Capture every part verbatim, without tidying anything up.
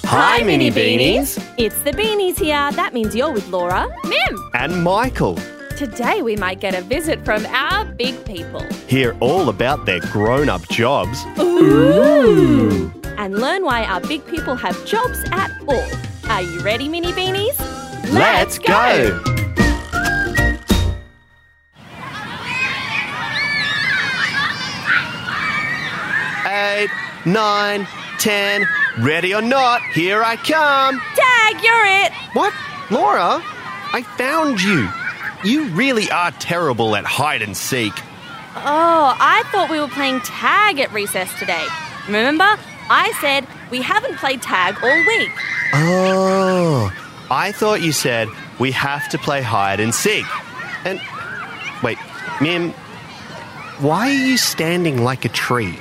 Hi, Mini Beanies. It's the Beanies here. That means you're with Laura, Mim. And Michael. Today we might get a visit from our big people. Hear all about their grown-up jobs. Ooh! And learn why our big people have jobs at all. Are you ready, Mini Beanies? Let's go! Eight, nine, ten, ready or not, here I come. Tag, you're it. What? Laura? I found you. You really are terrible at hide and seek. Oh, I thought we were playing tag at recess today. Remember? I said we haven't played tag all week. Oh, I thought you said we have to play hide and seek. And, wait, Mim, why are you standing like a tree?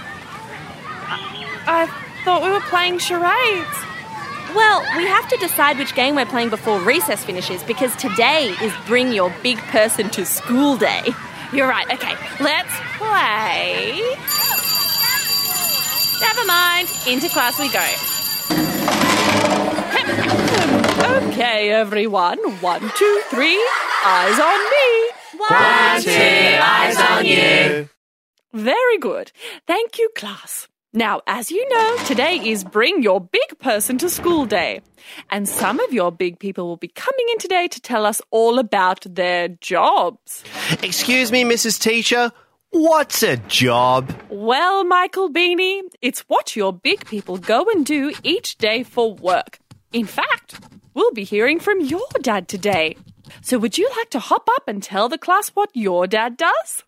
I thought we were playing charades. Well, we have to decide which game we're playing before recess finishes because today is Bring Your Big Person to School Day. You're right. Okay, let's play. Never mind. Into class we go. Okay, everyone. One, two, three. Eyes on me. One, two, eyes on you. Very good. Thank you, class. Now, as you know, today is Bring Your Big Person to School Day. And some of your big people will be coming in today to tell us all about their jobs. Excuse me, Missus Teacher, what's a job? Well, Michael Beanie, it's what your big people go and do each day for work. In fact, we'll be hearing from your dad today. So would you like to hop up and tell the class what your dad does?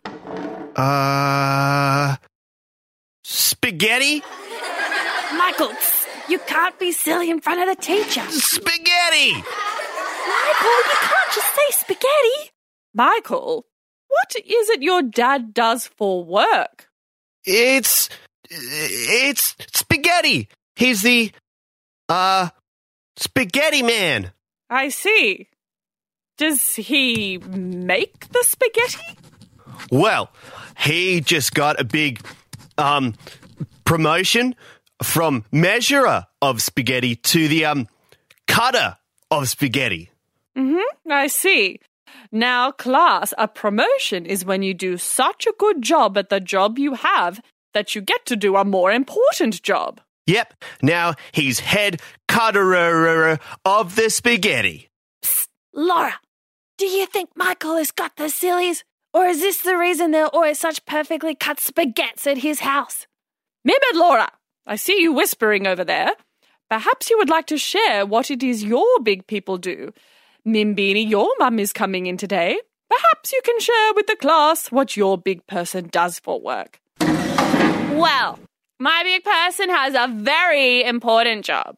Uh... Spaghetti? Michael, you can't be silly in front of the teacher. Spaghetti! Michael, you can't just say spaghetti. Michael, what is it your dad does for work? It's... It's spaghetti. He's the... Uh... Spaghetti man. I see. Does he make the spaghetti? Well, he just got a big... Um, promotion from measurer of spaghetti to the um cutter of spaghetti. Mm-hmm, I see. Now, class, a promotion is when you do such a good job at the job you have that you get to do a more important job. Yep, now he's head cutter of the spaghetti. Psst, Laura, do you think Michael has got the sillies? Or is this the reason there are always such perfectly cut spaghettis at his house? Mim and Laura, I see you whispering over there. Perhaps you would like to share what it is your big people do. Mim Beanie, your mum is coming in today. Perhaps you can share with the class what your big person does for work. Well, my big person has a very important job.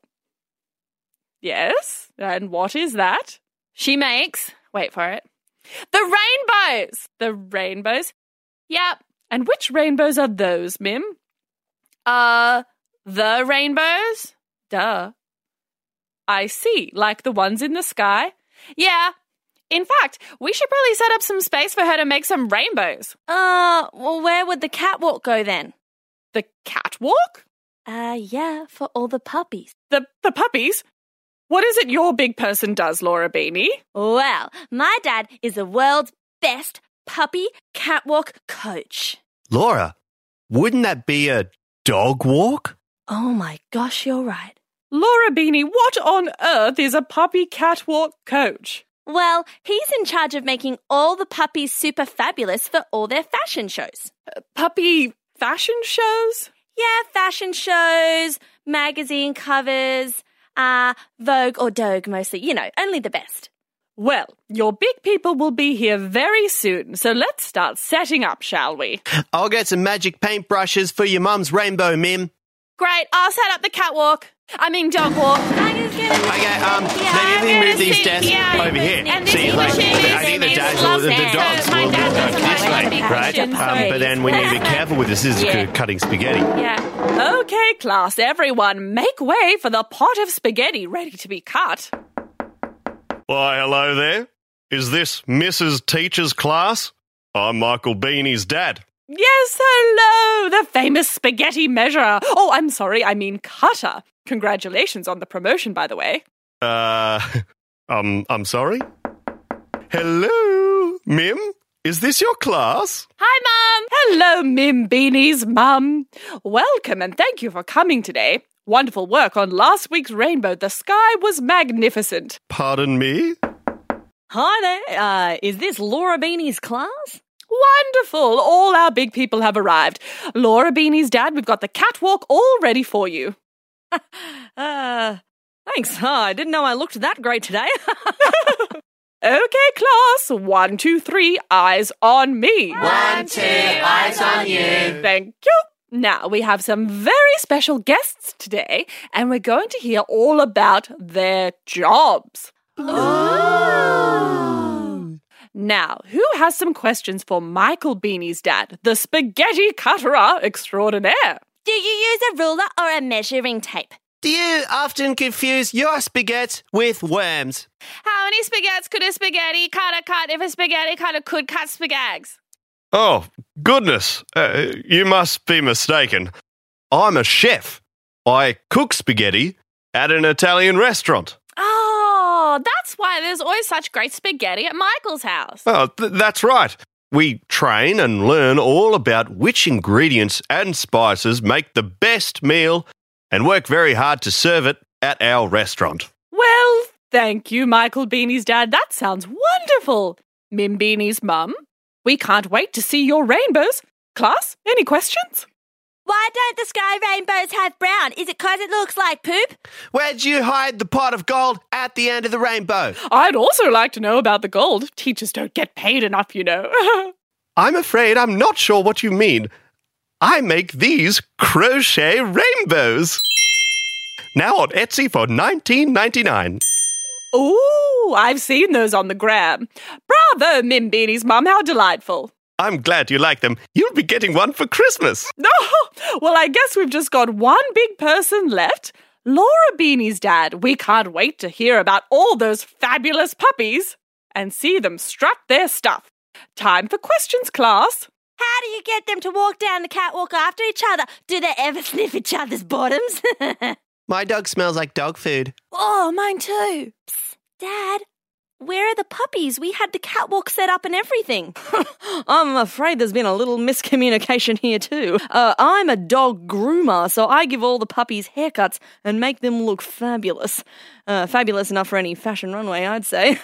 Yes? And what is that? She makes, wait for it, the rainbows! The rainbows? Yep. And which rainbows are those, Mim? Uh, the rainbows? Duh. I see, like the ones in the sky? Yeah. In fact, we should probably set up some space for her to make some rainbows. Uh, well, where would the catwalk go then? The catwalk? Uh, yeah, for all the puppies. The the puppies? What is it your big person does, Laura Beanie? Well, my dad is the world's best puppy catwalk coach. Laura, wouldn't that be a dog walk? Oh my gosh, you're right. Laura Beanie, what on earth is a puppy catwalk coach? Well, he's in charge of making all the puppies super fabulous for all their fashion shows. Uh, puppy fashion shows? Yeah, fashion shows, magazine covers, uh, Vogue or Dogue mostly, you know, only the best. Well, your big people will be here very soon, so let's start setting up, shall we? I'll get some magic paintbrushes for your mum's rainbow, Mim. Great, I'll set up the catwalk. I mean dog walk. Okay, um, maybe we move these desks over here. See, like, I think the dogs will, the dogs will go this way, right? Um, but then we need to be careful with the scissors Yeah. cutting spaghetti. Yeah. Okay, class, everyone, make way for the pot of spaghetti ready to be cut. Why, hello there. Is this Missus Teacher's class? I'm Michael Beanie's dad. Yes, hello, the famous spaghetti measurer. Oh, I'm sorry, I mean cutter. Congratulations on the promotion, by the way. Uh, um, I'm sorry? Hello, Mim? Is this your class? Hi, Mum. Hello, Mim Beanie's mum. Welcome and thank you for coming today. Wonderful work on last week's rainbow. The sky was magnificent. Pardon me? Hi there. Uh, is this Laura Beanie's class? Wonderful. All our big people have arrived. Laura Beanie's dad, we've got the catwalk all ready for you. uh, thanks. Oh, I didn't know I looked that great today. Okay, class. One, two, three, eyes on me. One, two, eyes on you. Thank you. Now, we have some very special guests today, and we're going to hear all about their jobs. Ooh. Now, who has some questions for Michael Beanie's dad, the spaghetti cutterer extraordinaire? Do you use a ruler or a measuring tape? Do you often confuse your spaghetti with worms? How many spaghettis could a spaghetti cutter cut if a spaghetti cutter could cut spagags? Oh, goodness. Uh, you must be mistaken. I'm a chef. I cook spaghetti at an Italian restaurant. Oh, that's why there's always such great spaghetti at Michael's house. Oh, th- that's right. We train and learn all about which ingredients and spices make the best meal and work very hard to serve it at our restaurant. Well, thank you, Michael Beanie's dad. That sounds wonderful. Mim Beanie's mum, we can't wait to see your rainbows. Class, any questions? Why don't the sky rainbows have brown? Is it because it looks like poop? Where'd you hide the pot of gold at the end of the rainbow? I'd also like to know about the gold. Teachers don't get paid enough, you know. I'm afraid I'm not sure what you mean. I make these crochet rainbows. Now on Etsy for nineteen ninety-nine. Ooh, I've seen those on the gram. Bravo, Mim Beanie's mum, how delightful. I'm glad you like them. You'll be getting one for Christmas. Oh, well, I guess we've just got one big person left. Laura Beanie's dad. We can't wait to hear about all those fabulous puppies and see them strut their stuff. Time for questions, class. How do you get them to walk down the catwalk after each other? Do they ever sniff each other's bottoms? My dog smells like dog food. Oh, mine too. Psst, Dad, where are the puppies? We had the catwalk set up and everything. I'm afraid there's been a little miscommunication here too. Uh, I'm a dog groomer, so I give all the puppies haircuts and make them look fabulous. Uh, fabulous enough for any fashion runway, I'd say.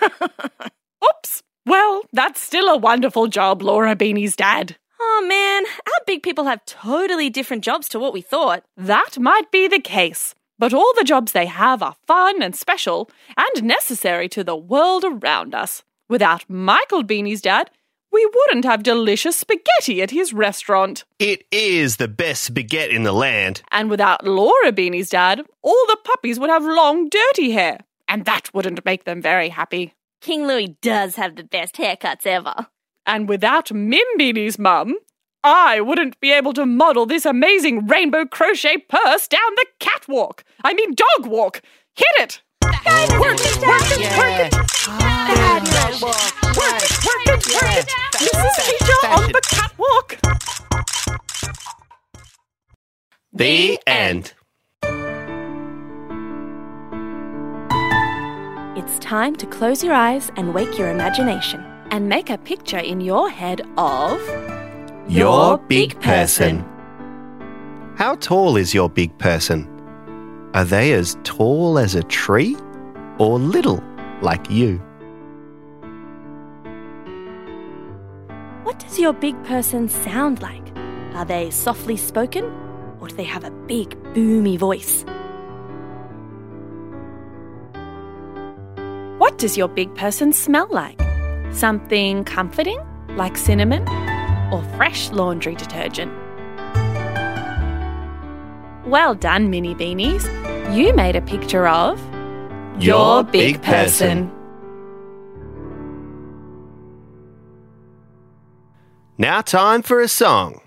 Oops. Well, that's still a wonderful job, Laura Beanie's dad. Oh man, our big people have totally different jobs to what we thought. That might be the case, but all the jobs they have are fun and special and necessary to the world around us. Without Michael Beanie's dad, we wouldn't have delicious spaghetti at his restaurant. It is the best spaghetti in the land. And without Laura Beanie's dad, all the puppies would have long, dirty hair, and that wouldn't make them very happy. King Louis does have the best haircuts ever. And without Mim Beanie's mum, I wouldn't be able to model this amazing rainbow crochet purse down the catwalk. I mean dog walk. Hit it! Work it, work it, work it, work it. Fabulous. Work it, work it, work it. Missus Teacher on the catwalk. The end. It's time to close your eyes and wake your imagination. And make a picture in your head of Your big person. How tall is your big person? Are they as tall as a tree or little like you? What does your big person sound like? Are they softly spoken or do they have a big boomy voice? What does your big person smell like? Something comforting, like cinnamon, or fresh laundry detergent? Well done, Mini Beanies. You made a picture of Your big person. Now time for a song.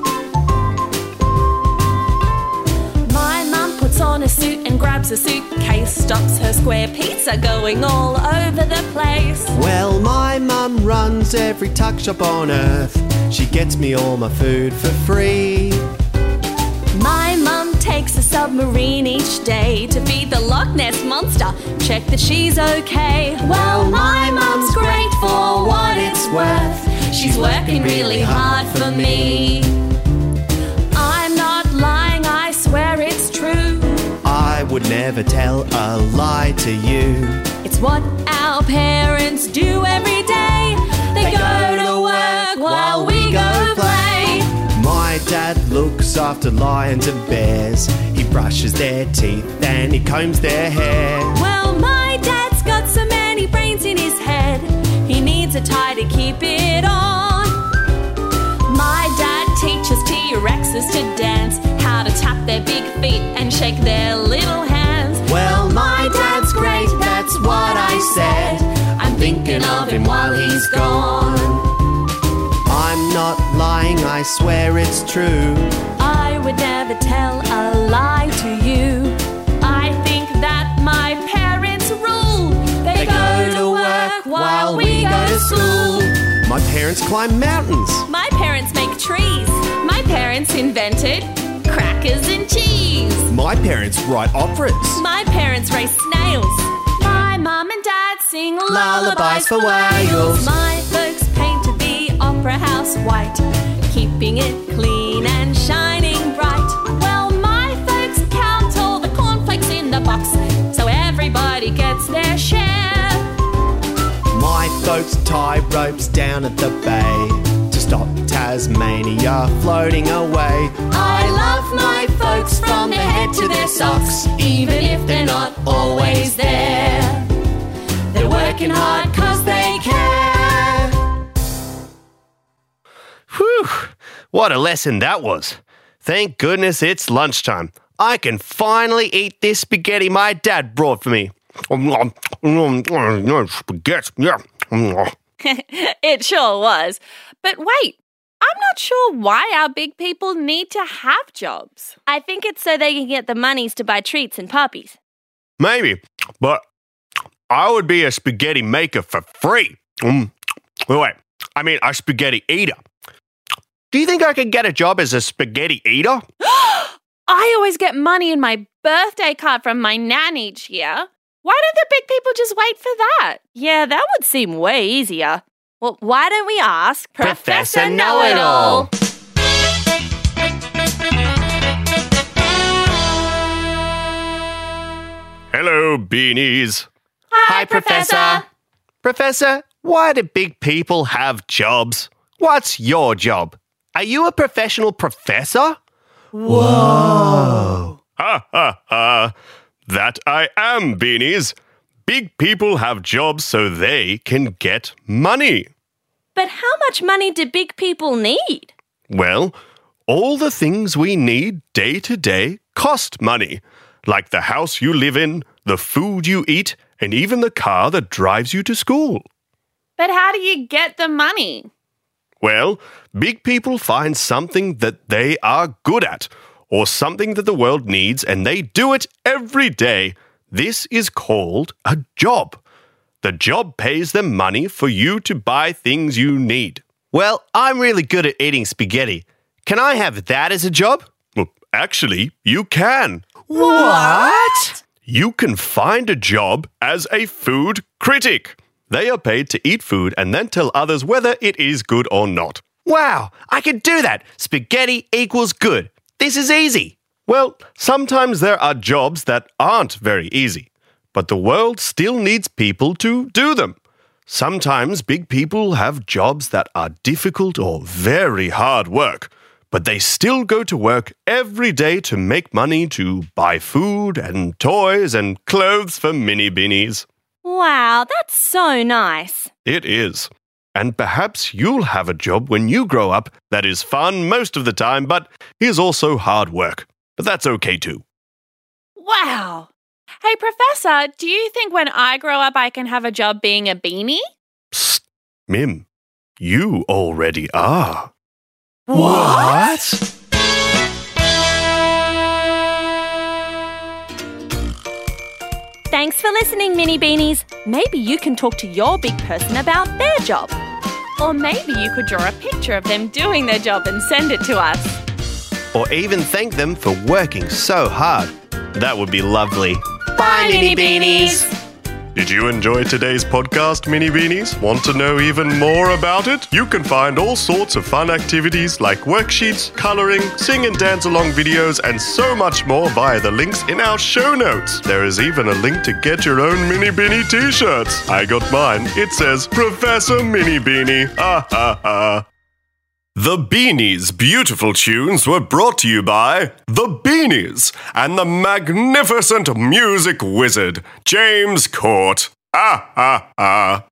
My mum puts on a suit and grabs a suitcase. case stops her square pizza going all over the place. Well, my mum runs every tuck shop on earth. She gets me all my food for free. My mum takes a submarine each day to feed the Loch Ness Monster. Check that she's okay. Well, my mum's great for what it's worth. She's working really hard for me. I'm not lying, I swear it's true. I would never tell a lie to you. It's what our parents do every day. They, they go, go to work while we go play. My dad looks after lions and bears. He brushes their teeth and he combs their hair. Well, my dad's got so many brains in his head. He needs a tie to keep it on. My dad teaches T-Rexes to dance, how to tap their big feet and shake their little hands. Well, my dad's great, that's what I said. I'm thinking of him while he's gone. I'm not lying, I swear it's true. I would never tell a lie to you. I think that my parents rule. They, they go, go to work while we go to school. My parents climb mountains. My parents make trees. My parents invented crackers and cheese. My parents write operas. My parents race snails. My mum and dad sing lullabies for whales. My folks painted the opera house white, keeping it clean and shining bright. Well, my folks count all the cornflakes in the box, so everybody gets their share. My folks tie ropes down at the bay to stop Tasmania floating away. I love my folks from their head to their socks, even if they're not always there. They're working hard 'cause they care. Whew, what a lesson that was. Thank goodness it's lunchtime. I can finally eat this spaghetti my dad brought for me. Spaghetti, yeah. It sure was. But wait, I'm not sure why our big people need to have jobs. I think it's so they can get the monies to buy treats and puppies. Maybe, but I would be a spaghetti maker for free. Mm. Wait, I mean a spaghetti eater. Do you think I could get a job as a spaghetti eater? I always get money in my birthday card from my nan each year. Why don't the big people just wait for that? Yeah, that would seem way easier. Well, why don't we ask Professor Know-It-All? Hello, beanies. Hi, Professor. Professor, why do big people have jobs? What's your job? Are you a professional professor? Whoa! Ha ha ha! That I am, beanies. Big people have jobs so they can get money. But how much money do big people need? Well, all the things we need day to day cost money, like the house you live in, the food you eat, and even the car that drives you to school. But how do you get the money? Well, big people find something that they are good at, or something that the world needs, and they do it every day. This is called a job. The job pays them money for you to buy things you need. Well, I'm really good at eating spaghetti. Can I have that as a job? Well, actually, you can. What? You can find a job as a food critic. They are paid to eat food and then tell others whether it is good or not. Wow, I can do that. Spaghetti equals good. This is easy. Well, sometimes there are jobs that aren't very easy, but the world still needs people to do them. Sometimes big people have jobs that are difficult or very hard work, but they still go to work every day to make money to buy food and toys and clothes for mini beanies. Wow, that's so nice. It is. And perhaps you'll have a job when you grow up that is fun most of the time, but is also hard work. But that's okay too. Wow. Hey, Professor, do you think when I grow up I can have a job being a beanie? Psst, Mim, you already are. What? listening, Mini Beanies. Maybe you can talk to your big person about their job. Or maybe you could draw a picture of them doing their job and send it to us. Or even thank them for working so hard. That would be lovely. Bye, Mini Beanies. Did you enjoy today's podcast, Mini Beanies? Want to know even more about it? You can find all sorts of fun activities like worksheets, colouring, sing and dance along videos, and so much more via the links in our show notes. There is even a link to get your own Mini Beanie t-shirts. I got mine. It says Professor Mini Beanie. Ha ha ha. The Beanies' beautiful tunes were brought to you by The Beanies and the magnificent music wizard, James Court. Ah, ah, ah.